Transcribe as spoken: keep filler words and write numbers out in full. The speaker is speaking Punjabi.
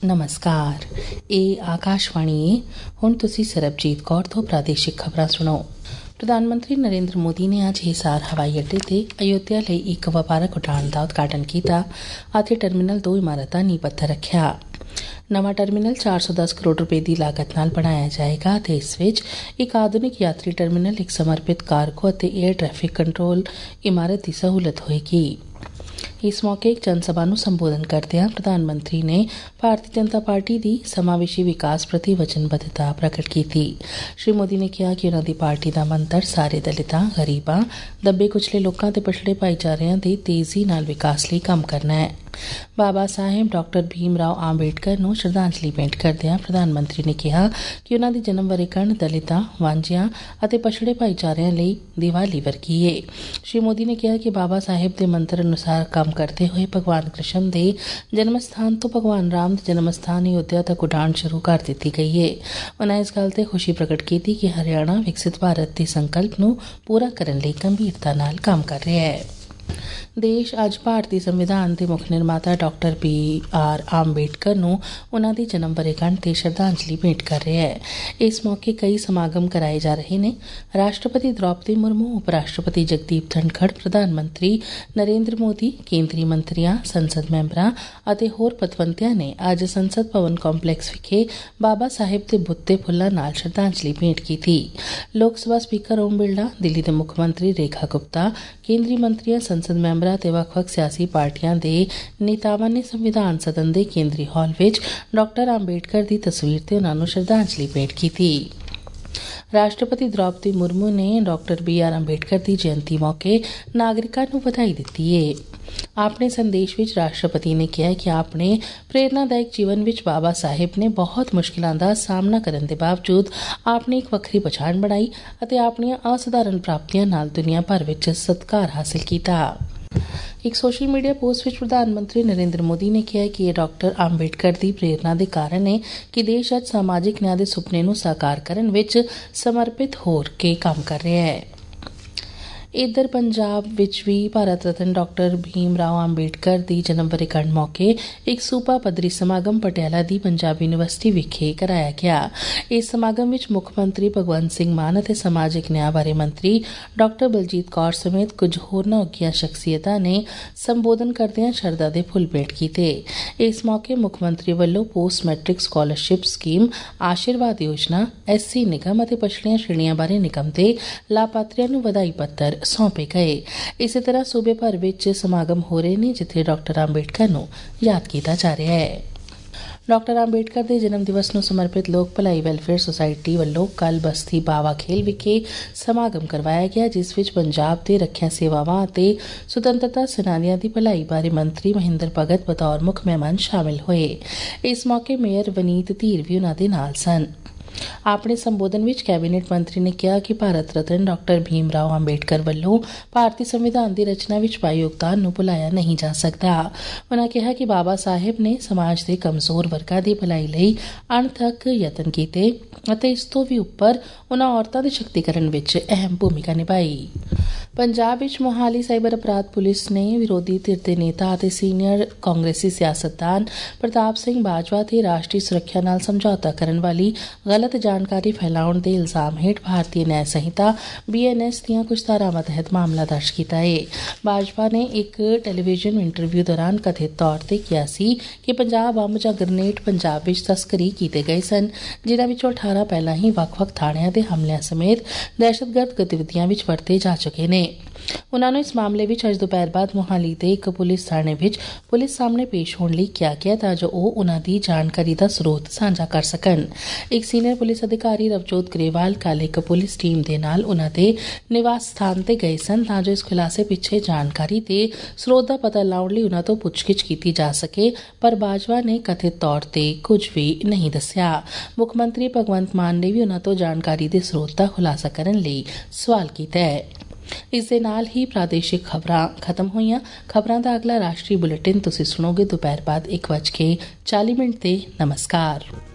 नमस्कार। ਇਹ ਆਕਾਸ਼ਵਾਣੀ ਹੈ। ਹੁਣ ਤੁਸੀਂ ਸਰਬਜੀਤ ਕੌਰ ਤੋਂ ਪ੍ਰਾਦੇਸ਼ਿਕ ਖਬਰਾਂ ਸੁਣੋ। ਪ੍ਰਧਾਨ ਮੰਤਰੀ ਨਰਿੰਦਰ ਮੋਦੀ ਨੇ ਅੱਜ ਹਿਸਾਰ ਹਵਾਈ ਅੱਡੇ ਤੇ ਅਯੋਧਿਆ ਲਈ ਇੱਕ ਵਪਾਰਕ ਉਡਾਣ ਦਾ ਉਦਘਾਟਨ ਕੀਤਾ ਅਤੇ ਟਰਮੀਨਲ ਦੋ ਇਮਾਰਤਾਂ ਨੀਂਹ ਪੱਥਰ ਰੱਖਿਆ। ਨਵਾਂ ਟਰਮੀਨਲ ਚਾਰ ਸੌ ਦਸ ਕਰੋੜ ਰੁਪਏ ਦੀ ਲਾਗਤ ਨਾਲ ਬਣਾਇਆ ਜਾਏਗਾ ਅਤੇ ਇਸ ਵਿੱਚ ਇੱਕ ਆਧੁਨਿਕ ਯਾਤਰੀ ਟਰਮੀਨਲ, ਇੱਕ ਸਮਰਪਿਤ ਕਾਰਗੋ ਅਤੇ ਏਅਰ ਟ੍ਰੈਫਿਕ ਕੰਟਰੋਲ ਇਮਾਰਤ ਦੀ ਸਹੂਲਤ ਹੋਏਗੀ। ਇਸ ਮੌਕੇ ਇੱਕ ਜਨ ਸਭਾ ਨੂੰ ਸੰਬੋਧਨ ਕਰਦਿਆਂ ਪ੍ਰਧਾਨ ਮੰਤਰੀ ਨੇ ਭਾਰਤੀ ਜਨਤਾ ਪਾਰਟੀ ਦੀ ਸਮਾਵੇਸ਼ੀ ਵਿਕਾਸ ਪ੍ਰਤੀ ਵਚਨਬੱਧਤਾ ਪ੍ਰਗਟ ਕੀਤੀ। ਸ਼੍ਰੀ ਮੋਦੀ ਨੇ ਕਿਹਾ ਕਿ ਉਨ੍ਹਾਂ ਦੀ ਪਾਰਟੀ ਦਾ ਮੰਤਰ ਸਾਰੇ ਦਲਿਤਾਂ, ਗਰੀਬਾਂ, ਦੱਬੇ ਕੁਚਲੇ ਲੋਕਾਂ ਤੇ ਪਛੜੇ ਭਾਈਚਾਰਿਆਂ ਦੇ ਤੇਜ਼ੀ ਨਾਲ ਵਿਕਾਸ ਲਈ ਕੰਮ ਕਰਨਾ ਹੈ। ਬਾਬਾ ਸਾਹਿਬ ਡਾਕਟਰ ਭੀਮ ਰਾਓ ਅੰਬੇਡਕਰ ਨੂੰ ਸ਼ਰਧਾਂਜਲੀ ਭੇਂਟ ਕਰਦਿਆਂ ਪ੍ਰਧਾਨ ਮੰਤਰੀ ਨੇ ਕਿਹਾ ਕਿ ਉਨ੍ਹਾਂ ਦੀ ਜਨਮ ਵਰ੍ਹੇਗੰਢ ਦਲਿਤਾਂ, ਵਾਂਝਿਆਂ ਅਤੇ ਪਛੜੇ ਭਾਈਚਾਰਿਆਂ ਲਈ ਦੀਵਾਲੀ ਵਰਗੀ ਏ। ਸ਼੍ਰੀ ਮੋਦੀ ਨੇ ਕਿਹਾ ਕਿ ਬਾਬਾ ਸਾਹਿਬ ਦੇ ਮੰਤਰ ਅਨੁਸਾਰ ਕੰਮ ਕਰਦੇ ਹੋਏ ਭਗਵਾਨ ਕ੍ਰਿਸ਼ਨ ਦੇ ਜਨਮ ਸਥਾਨ ਤੋਂ ਭਗਵਾਨ ਰਾਮ ਦੇ ਜਨਮ ਸਥਾਨ ਅਯੋਧਿਆ ਤੱਕ ਉਡਾਣ ਸ਼ੁਰੂ ਕਰ ਦਿੱਤੀ ਗਈ ਏ। ਉਨ੍ਹਾਂ ਇਸ ਗੱਲ ਤੇ ਖੁਸ਼ੀ ਪ੍ਰਗਟ ਕੀਤੀ ਕਿ ਹਰਿਆਣਾ ਵਿਕਸਿਤ ਭਾਰਤ ਦੇ ਸੰਕਲਪ ਨੂੰ ਪੂਰਾ ਕਰਨ ਲਈ ਗੰਭੀਰਤਾ ਨਾਲ ਕੰਮ ਕਰ ਰਿਹਾ ਹੈ। ਦੇਸ਼ ਅੱਜ ਭਾਰਤੀ ਸੰਵਿਧਾਨ ਦੇ ਮੁੱਖ ਨਿਰਮਾਤਾ ਡਾਕਟਰ ਬੀ ਆਰ ਅੰਬੇਡਕਰ ਨੂੰ ਉਨ੍ਹਾਂ ਦੀ ਜਨਮ ਵਰ੍ਹੇਗੰਢ ਤੇ ਸ਼ਰਧਾਂਜਲੀ ਭੇਂਟ ਕਰ ਰਿਹਾ ਹੈ। ਇਸ ਮੌਕੇ ਕਈ ਸਮਾਗਮ ਕਰਾਏ ਜਾ ਰਹੇ ਨੇ। ਰਾਸ਼ਟਰਪਤੀ ਦ੍ਰੌਪਦੀ ਮੁਰਮੂ, ਉਪ ਰਾਸ਼ਟਰਪਤੀ ਜਗਦੀਪ ਧਨਖੜ, ਪ੍ਰਧਾਨ ਮੰਤਰੀ ਨਰਿੰਦਰ ਮੋਦੀ, ਕੇਂਦਰੀ ਮੰਤਰੀਆਂ, ਸੰਸਦ ਮੈਂਬਰਾਂ ਅਤੇ ਹੋਰ ਪਤਵੰਤਿਆਂ ਨੇ ਅੱਜ ਸੰਸਦ ਭਵਨ ਕੰਪਲੈਕਸ ਵਿਖੇ ਬਾਬਾ ਸਾਹਿਬ ਦੇ ਬੁੱਤ ਤੇ ਫੁੱਲਾਂ ਨਾਲ ਸ਼ਰਧਾਂਜਲੀ ਭੇਂਟ ਕੀਤੀ। ਲੋਕ ਸਭਾ ਸਪੀਕਰ ਓਮ ਬਿਰਲਾ, ਦਿੱਲੀ ਦੇ ਮੁੱਖ ਮੰਤਰੀ ਰੇਖਾ ਗੁਪਤਾ, ਕੇਂਦਰੀ ਮੰਤਰੀਆਂ, ਸੰਸਦ ਮੈਂਬਰਾਂ ਤੇ ਵੱਖ-ਵੱਖ ਸਿਆਸੀ ਪਾਰਟੀਆਂ ਦੇ ਨੇਤਾਵਾਂ ਨੇ ਸੰਵਿਧਾਨ ਸਦਨ ਦੇ ਕੇਂਦਰੀ ਹਾਲ ਵਿੱਚ ਡਾਕਟਰ ਅੰਬੇਡਕਰ ਦੀ ਤਸਵੀਰ ਤੇ ਉਨ੍ਹਾਂ ਨੂੰ ਸ਼ਰਧਾਂਜਲੀ ਭੇਂਟ ਕੀਤੀ। ਰਾਸ਼ਟਰਪਤੀ ਦ੍ਰੌਪਦੀ ਮੁਰਮੂ ਨੇ ਡਾਕਟਰ ਬੀ ਆਰ ਅੰਬੇਡਕਰ ਦੀ ਜਯੰਤੀ ਮੌਕੇ ਨਾਗਰਿਕਾਂ ਨੂੰ ਵਧਾਈ ਦਿੱਤੀ ਏ। ਆਪਣੇ ਸੰਦੇਸ਼ ਵਿੱਚ ਰਾਸ਼ਟਰਪਤੀ ਨੇ ਕਿਹਾ ਕਿ ਆਪਣੇ ਪ੍ਰੇਰਨਾਦਾਇਕ ਜੀਵਨ ਵਿੱਚ ਬਾਬਾ ਸਾਹਿਬ ਨੇ ਬਹੁਤ ਮੁਸ਼ਕਿਲਾਂ ਦਾ ਸਾਹਮਣਾ ਕਰਨ ਦੇ ਬਾਵਜੂਦ ਆਪਣੀ ਇੱਕ ਵੱਖਰੀ ਪਛਾਣ ਬਣਾਈ ਅਤੇ ਆਪਣੀਆਂ ਅਸਾਧਾਰਨ ਪ੍ਰਾਪਤੀਆਂ ਨਾਲ ਦੁਨੀਆ ਭਰ ਵਿੱਚ ਸਤਿਕਾਰ ਹਾਸਿਲ ਕੀਤਾ। ਇੱਕ ਸੋਸ਼ਲ ਮੀਡੀਆ ਪੋਸਟ ਵਿੱਚ ਪ੍ਰਧਾਨ ਮੰਤਰੀ ਨਰਿੰਦਰ ਮੋਦੀ ਨੇ ਕਿਹਾ ਕਿ ਇਹ ਡਾਕਟਰ ਅੰਬੇਡਕਰ ਦੀ ਪ੍ਰੇਰਨਾ ਦੇ ਕਾਰਨ ਹੈ ਕਿ ਦੇਸ਼ ਅੱਜ ਸਮਾਜਿਕ ਨਿਆਂ ਦੇ ਸੁਪਨੇ ਨੂੰ ਸਾਕਾਰ ਕਰਨ ਵਿੱਚ ਸਮਰਪਿਤ ਹੋ ਕੇ ਕੰਮ ਕਰ ਰਿਹਾ ਹੈ। ਇੱਧਰ ਪੰਜਾਬ ਵਿੱਚ ਵੀ ਭਾਰਤ ਰਤਨ ਡਾਕਟਰ ਭੀਮ ਰਾਓ ਅੰਬੇਡਕਰ ਦੀ ਜਨਮ ਵਰ੍ਹੇਗੰਢ ਮੌਕੇ ਇੱਕ ਸੂਬਾ ਪੱਧਰੀ ਸਮਾਗਮ ਪਟਿਆਲਾ ਦੀ ਪੰਜਾਬ ਯੂਨੀਵਰਸਿਟੀ ਵਿਖੇ ਕਰਾਇਆ ਗਿਆ। ਇਸ ਸਮਾਗਮ ਵਿੱਚ ਮੁੱਖ ਮੰਤਰੀ ਭਗਵੰਤ ਸਿੰਘ ਮਾਨ ਅਤੇ ਸਮਾਜਿਕ ਨਿਆਂ ਬਾਰੇ ਮੰਤਰੀ ਡਾਕਟਰ ਬਲਜੀਤ ਕੌਰ ਸਮੇਤ ਕੁਝ ਹੋਰਨਾਂ ਉੱਘੀਆਂ ਸ਼ਖਸੀਅਤਾਂ ਨੇ ਸੰਬੋਧਨ ਕਰਦਿਆਂ ਸ਼ਰਧਾ ਦੇ ਫੁੱਲ ਭੇਂਟ ਕੀਤੇ। ਇਸ ਮੌਕੇ ਮੁੱਖ ਮੰਤਰੀ ਵੱਲੋਂ post matric scholarship scheme, Ashirwad ਯੋਜਨਾ, ਐਸ ਸੀ ਨਿਗਮ ਅਤੇ ਪਛੜੀਆਂ ਸ਼੍ਰੇਣੀਆਂ ਬਾਰੇ ਨਿਗਮ ਦੇ ਲਾਭਪਾਤਰੀਆਂ ਨੂੰ ਵਧਾਈ ਪੱਤਰ ਸੌਂਪੇ ਗਏ। ਇਸੇ ਤਰ੍ਹਾਂ ਸੂਬੇ ਭਰ ਵਿੱਚ ਸਮਾਗਮ ਹੋ ਰਹੇ ਨੇ ਜਿੱਥੇ ਡਾਕਟਰ ਅੰਬੇਡਕਰ ਨੂੰ ਯਾਦ ਕੀਤਾ ਜਾ ਰਿਹਾ ਹੈ। ਡਾਕਟਰ ਅੰਬੇਡਕਰ ਦੇ ਜਨਮ ਦਿਵਸ ਨੂੰ ਸਮਰਪਿਤ ਲੋਕ ਭਲਾਈ ਵੈਲਫੇਅਰ ਸੁਸਾਇਟੀ ਵੱਲੋਂ ਕੱਲ੍ਹ ਬਸਤੀ ਬਾਵਾ ਖੇਲ ਵਿਖੇ ਸਮਾਗਮ ਕਰਵਾਇਆ ਗਿਆ, ਜਿਸ ਵਿੱਚ ਪੰਜਾਬ ਦੇ ਰੱਖਿਆ ਸੇਵਾਵਾਂ ਅਤੇ ਸੁਤੰਤਰਤਾ ਸੈਨਾਨੀਆਂ ਦੀ ਭਲਾਈ ਬਾਰੇ ਮੰਤਰੀ ਮਹਿੰਦਰ ਭਗਤ ਬਤੌਰ ਮੁੱਖ ਮਹਿਮਾਨ ਸ਼ਾਮਿਲ ਹੋਏ। ਇਸ ਮੌਕੇ ਮੇਅਰ ਵਨੀਤ ਧੀਰ ਵੀ ਉਨ੍ਹਾਂ ਦੇ ਨਾਲ ਸਨ। ਆਪਣੇ ਸੰਬੋਧਨ ਵਿੱਚ ਕੈਬਨਿਟ ਮੰਤਰੀ ਨੇ ਕਿਹਾ ਕਿ ਭਾਰਤ ਰਤਨ ਡਾਕਟਰ ਭੀਮ ਰਾਓ ਅੰਬੇਡਕਰ ਵੱਲੋਂ ਭਾਰਤੀ ਸੰਵਿਧਾਨ ਦੀ ਰਚਨਾ ਵਿੱਚ ਪਾਏ ਯੋਗਦਾਨ ਨੂੰ ਭੁਲਾਇਆ ਨਹੀਂ ਜਾ ਸਕਦਾ। ਉਨ੍ਹਾਂ ਕਿਹਾ ਕਿ ਬਾਬਾ ਸਾਹਿਬ ਨੇ ਸਮਾਜ ਦੇ ਕਮਜ਼ੋਰ ਵਰਗਾਂ ਦੀ ਭਲਾਈ ਲਈ ਅਣਥੱਕ ਯਤਨ ਕੀਤੇ ਅਤੇ ਇਸ ਤੋਂ ਵੀ ਉੱਪਰ ਉਨ੍ਹਾਂ ਔਰਤਾਂ ਦੇ ਸ਼ਕਤੀਕਰਨ ਵਿੱਚ ਅਹਿਮ ਭੂਮਿਕਾ ਨਿਭਾਈ। ਪੰਜਾਬ ਵਿੱਚ ਮੋਹਾਲੀ ਸਾਈਬਰ ਅਪਰਾਧ ਪੁਲਿਸ ਨੇ ਵਿਰੋਧੀ ਧਿਰ ਦੇ ਨੇਤਾ ਅਤੇ ਸੀਨੀਅਰ ਕਾਂਗਰਸੀ ਸਿਆਸਤਦਾਨ ਪ੍ਰਤਾਪ ਸਿੰਘ ਬਾਜਵਾ ਤੇ ਰਾਸ਼ਟਰੀ ਸੁਰੱਖਿਆ ਨਾਲ ਸਮਝੌਤਾ ਕਰਨ ਵਾਲੀ ਗਲਤ ਜਾਣਕਾਰੀ ਫੈਲਾਉਣ ਦੇ ਇਲਜ਼ਾਮ ਹੇਠ ਭਾਰਤੀ ਨਿਆਂ ਸੰਹਿਤਾ ਬੀ ਐਨ ਐਸ ਦੀਆਂ ਕੁਝ ਧਾਰਾਵਾਂ ਤਹਿਤ ਮਾਮਲਾ ਦਰਜ ਕੀਤਾ ਹੈ। ਬਾਜਵਾ ਨੇ ਇੱਕ ਟੈਲੀਵਿਜ਼ਨ ਇੰਟਰਵਿਊ ਦੌਰਾਨ ਕਥਿਤ ਤੌਰ ਤੇ ਕਿਹਾ ਸੀ ਕਿ ਪੰਜਾਬ ਬੰਬ ਜਾਂ ਗ੍ਰਨੇਡ ਪੰਜਾਬ ਵਿੱਚ ਤਸਕਰੀ ਕੀਤੇ ਗਏ ਸਨ, ਜਿਨ੍ਹਾਂ ਵਿੱਚੋਂ ਅਠਾਰਾਂ ਪਹਿਲਾਂ ਹੀ ਵੱਖ-ਵੱਖ ਥਾਣਿਆਂ ਦੇ ਹਮਲਿਆਂ ਸਮੇਤ ਦਹਿਸ਼ਤਗਰਦ ਗਤੀਵਿਧੀਆਂ ਵਿੱਚ ਵਰਤੇ ਜਾ ਚੁੱਕੇ ਨੇ। ਉਨ੍ਹਾਂ ਨੂੰ ਇਸ ਮਾਮਲੇ ਵਿੱਚ ਅੱਜ ਦੁਪਹਿਰ ਬਾਅਦ ਮੋਹਾਲੀ ਦੇ ਇੱਕ ਪੁਲਿਸ ਥਾਣੇ ਵਿੱਚ ਪੁਲਿਸ ਸਾਹਮਣੇ ਪੇਸ਼ ਹੋਣ ਲਈ ਕਿਹਾ ਗਿਆ ਤਾਂ ਜੋ ਉਹ ਉਨ੍ਹਾਂ ਦੀ ਜਾਣਕਾਰੀ ਦਾ ਸਰੋਤ ਸਾਂਝਾ ਕਰ ਸਕਣ। ਇੱਕ ਸੀਨੀਅਰ ਪੁਲਿਸ ਅਧਿਕਾਰੀ ਰਵਜੋਤ ਗਰੇਵਾਲ ਕੱਲ੍ਹ ਇੱਕ ਪੁਲਿਸ ਟੀਮ ਦੇ ਨਾਲ ਉਨ੍ਹਾਂ ਦੇ ਨਿਵਾਸ ਸਥਾਨ ਤੇ ਗਏ ਸਨ ਤਾਂ ਜੋ ਇਸ ਖੁਲਾਸੇ ਪਿੱਛੇ ਜਾਣਕਾਰੀ ਤੇ ਸਰੋਤ ਦਾ ਪਤਾ ਲਾਉਣ ਲਈ ਉਨ੍ਹਾਂ ਤੋਂ ਪੁੱਛਗਿੱਛ ਕੀਤੀ ਜਾ ਸਕੇ, ਪਰ ਬਾਜਵਾ ਨੇ ਕਥਿਤ ਤੌਰ ਤੇ ਕੁਝ ਵੀ ਨਹੀਂ ਦੱਸਿਆ। ਮੁੱਖ ਮੰਤਰੀ ਭਗਵੰਤ ਮਾਨ ਨੇ ਵੀ ਉਨ੍ਹਾਂ ਤੋਂ ਜਾਣਕਾਰੀ ਦੇ ਸਰੋਤ ਦਾ ਖੁਲਾਸਾ ਕਰਨ ਲਈ ਸਵਾਲ ਕੀਤਾ ਹੈ। ਇਸ ਦੇ ਨਾਲ ਹੀ ਪ੍ਰਾਦੇਸ਼ਿਕ ਖਬਰਾਂ ਖਤਮ ਹੋਈਆਂ। ਖਬਰਾਂ ਦਾ ਅਗਲਾ ਰਾਸ਼ਟਰੀ ਬੁਲੇਟਿਨ ਤੁਸੀਂ ਸੁਣੋਗੇ ਦੁਪਹਿਰ ਬਾਅਦ ਇੱਕ ਵੱਜ ਕੇ ਚਾਲੀ ਮਿੰਟ ਤੇ। ਨਮਸਕਾਰ।